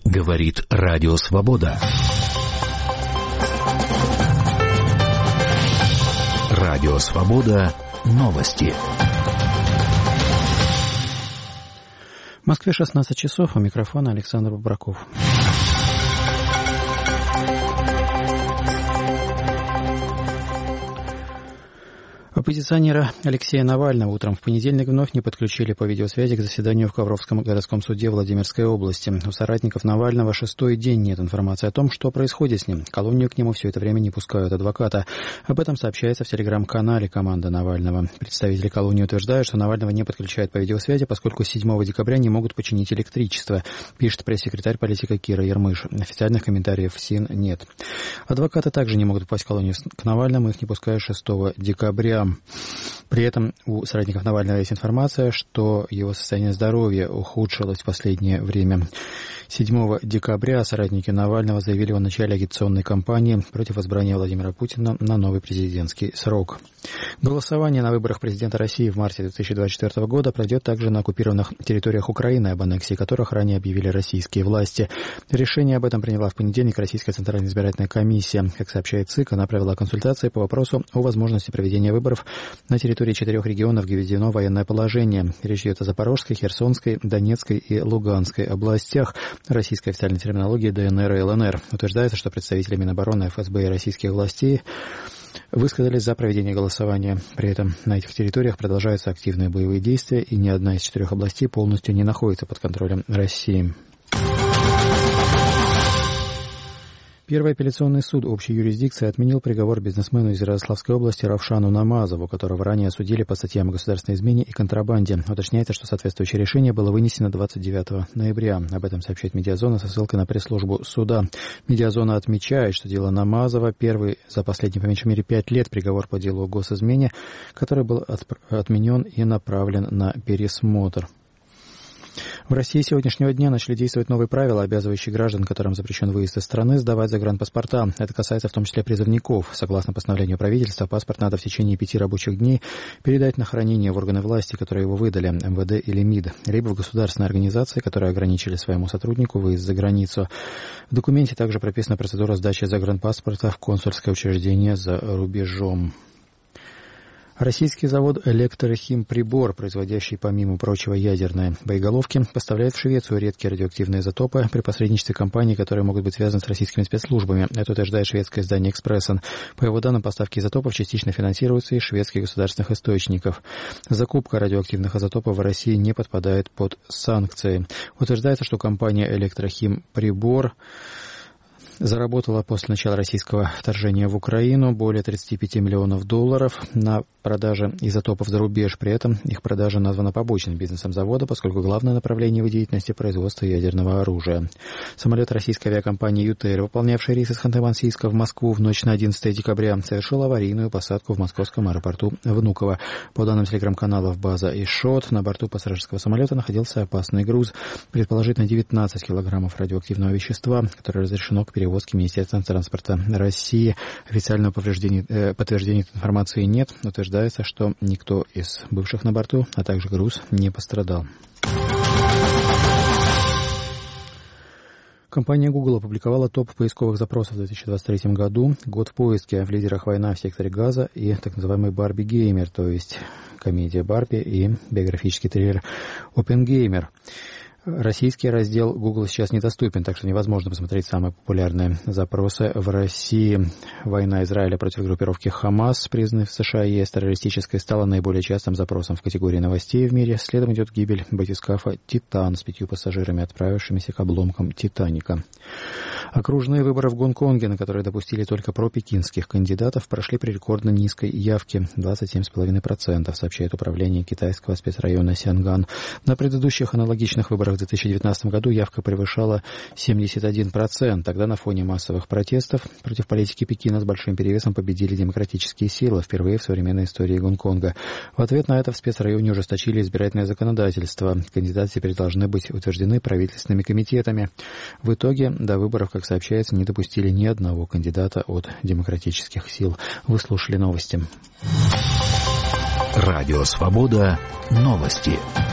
Говорит Радио Свобода. Радио Свобода. Новости. В Москве 16 часов, у микрофона Александр Бобраков. Оппозиционера Алексея Навального утром в понедельник вновь не подключили по видеосвязи к заседанию в Ковровском городском суде Владимирской области. У соратников Навального шестой день нет информации о том, что происходит с ним. В колонию к нему все это время не пускают адвоката. Об этом сообщается в телеграм-канале команды Навального. Представители колонии утверждают, что Навального не подключают по видеосвязи, поскольку 7 декабря не могут починить электричество, пишет пресс-секретарь политика Кира Ермыш. Официальных комментариев в СИН нет. Адвокаты также не могут попасть в колонию к Навальному, их не пускают 6 декабря. При этом у соратников Навального есть информация, что его состояние здоровья ухудшилось в последнее время. 7 декабря соратники Навального заявили о начале агитационной кампании против избрания Владимира Путина на новый президентский срок. Голосование на выборах президента России в марте 2024 года пройдет также на оккупированных территориях Украины, об аннексии которых ранее объявили российские власти. Решение об этом приняла в понедельник Российская Центральная избирательная комиссия. Как сообщает ЦИК, она провела консультации по вопросу о возможности проведения выборов на территории 4 регионов, где введено военное положение. Речь идет о Запорожской, Херсонской, Донецкой и Луганской областях. Российской официальной терминологии ДНР и ЛНР. Утверждается, что представители Минобороны, ФСБ и российских властей высказались за проведение голосования. При этом на этих территориях продолжаются активные боевые действия, и ни одна из 4 областей полностью не находится под контролем России. Первый апелляционный суд общей юрисдикции отменил приговор бизнесмену из Ярославской области Равшану Намазову, которого ранее осудили по статьям о государственной измене и контрабанде. Уточняется, что соответствующее решение было вынесено 29 ноября. Об этом сообщает Медиазона со ссылкой на пресс-службу суда. Медиазона отмечает, что дело Намазова первый за последние, по меньшей мере, 5 лет приговор по делу о госизмене, который был отменен и направлен на пересмотр. В России с сегодняшнего дня начали действовать новые правила, обязывающие граждан, которым запрещен выезд из страны, сдавать загранпаспорта. Это касается в том числе призывников. Согласно постановлению правительства, паспорт надо в течение 5 рабочих дней передать на хранение в органы власти, которые его выдали, МВД или МИД, либо в государственные организации, которые ограничили своему сотруднику выезд за границу. В документе также прописана процедура сдачи загранпаспорта в консульское учреждение за рубежом. Российский завод «Электрохимприбор», производящий, помимо прочего, ядерные боеголовки, поставляет в Швецию редкие радиоактивные изотопы при посредничестве компаний, которые могут быть связаны с российскими спецслужбами. Это утверждает шведское издание «Экспрессен». По его данным, поставки изотопов частично финансируются из шведских государственных источников. Закупка радиоактивных изотопов в России не подпадает под санкции. Утверждается, что компания «Электрохимприбор» заработала после начала российского вторжения в Украину более $35 миллионов на продаже изотопов за рубеж. При этом их продажа названа побочным бизнесом завода, поскольку главное направление его деятельности – производство ядерного оружия. Самолет российской авиакомпании «Ютэль», выполнявший рейс из Ханты-Мансийска в Москву в ночь на 11 декабря, совершил аварийную посадку в московском аэропорту Внуково. По данным телеграм-каналов «База» и «Шот», на борту пассажирского самолета находился опасный груз, предположительно 19 килограммов радиоактивного вещества, которое разрешено к перевозке Министерством транспорта России. Официального подтверждения этой информации нет. Утверждается, что никто из бывших на борту, а также груз, не пострадал. Компания Google опубликовала топ поисковых запросов в 2023 году. Год в поиске. В лидерах война в секторе газа и так называемый Барби Геймер, то есть комедия Барби и биографический триллер Оппенгеймер. Российский раздел Google сейчас недоступен, так что невозможно посмотреть самые популярные запросы в России. Война Израиля против группировки Хамас, признанной в США и ЕС террористической, стала наиболее частым запросом в категории новостей в мире. Следом идет гибель батискафа «Титан» с 5 пассажирами, отправившимися к обломкам «Титаника». Окружные выборы в Гонконге, на которые допустили только пропекинских кандидатов, прошли при рекордно низкой явке – 27,5%, сообщает управление китайского спецрайона Сянган. На предыдущих аналогичных выборах в 2019 году явка превышала 71%. Тогда на фоне массовых протестов против политики Пекина с большим перевесом победили демократические силы, впервые в современной истории Гонконга. В ответ на это в спецрайоне ужесточили избирательное законодательство. Кандидаты теперь должны быть утверждены правительственными комитетами. В итоге до выборов, как сообщается, не допустили ни одного кандидата от демократических сил. Вы слушали новости. Радио Свобода. Новости.